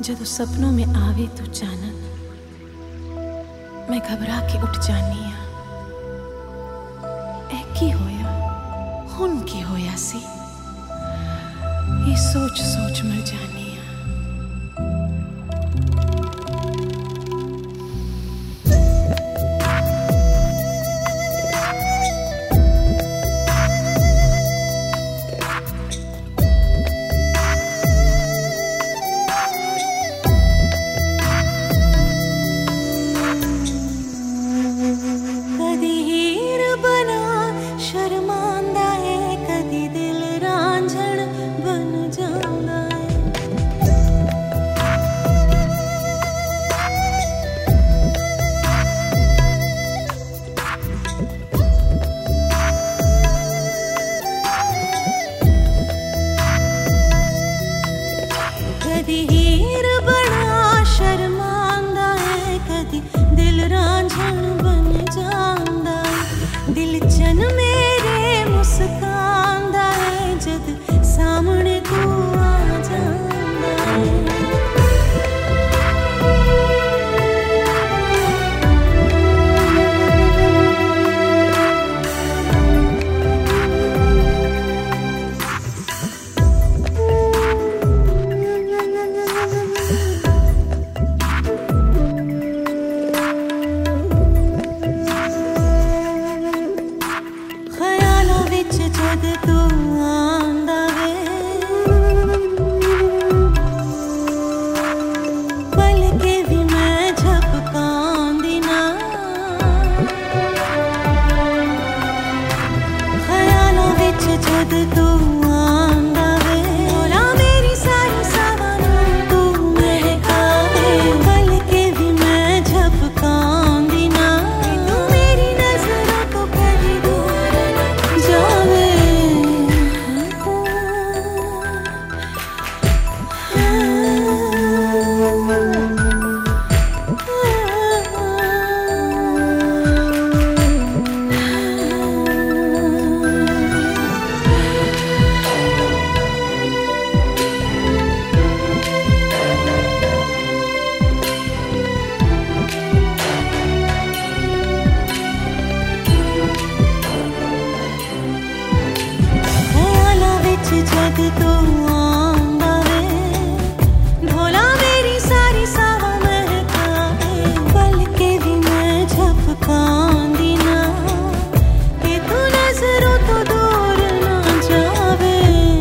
जदों सपनों में आवे तू जानन, मैं घबरा के उठ जानी आ। ए की होया हुन की होया सी, ये सोच सोच मर जानी आ। कदी हीर बड़ा शर्मांदा है, कदी दिल रांझण बन जांदा है। दिल चन मेरे मुस्कांदा है, जद सामने तू आ जांदा है। जद तू आंदा वे पल के भी मैं झपकांदी ना, ख्यालों विच जद तू आंदा वे भोला मेरी सारी सावना तू महकावे। पल के भी मैं झपकांदी ना, तू मेरी नजरों को कभी दूर न जावे। जद तू आंदा वे भोला मेरी सारी सावा महकावे। पल के भी मैं झपकांदी ना, कि तू नजरों तो दूर ना जावे,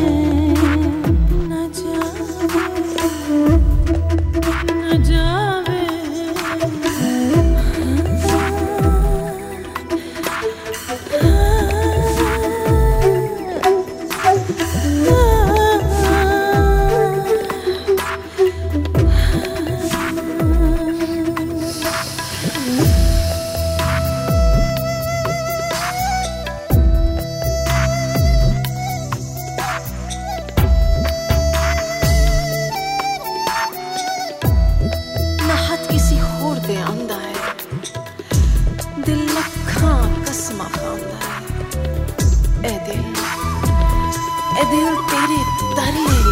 न जावे, न जावे। किसी होर दे आंदा है, दिल लखां कसमा खांदा है। ए दिल तेरे दर ले